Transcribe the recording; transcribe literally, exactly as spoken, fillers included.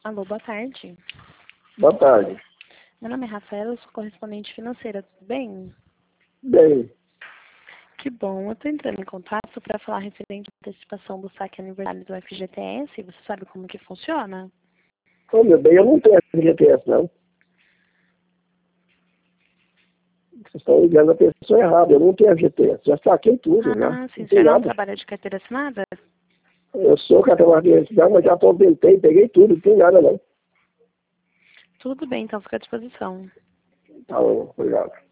Alô, boa tarde. Boa tarde. Meu nome é Rafaela, eu sou correspondente financeira, tudo bem? Bem, Que bom, eu estou entrando em contato para falar referente à antecipação do saque aniversário do F G T S. Você sabe como que funciona? ô meu bem, eu não tenho F G T S, não. Vocês estão ligando a pessoa errada, eu não tenho F G T S. Já saquei tudo, já. Ah, sim, Não o tem senhor não nada. trabalha de carteira assinada? Eu sou categoria de mas já aposentei, peguei tudo, não tem nada, não. Tudo bem, então fica à disposição. Tá bom, obrigado.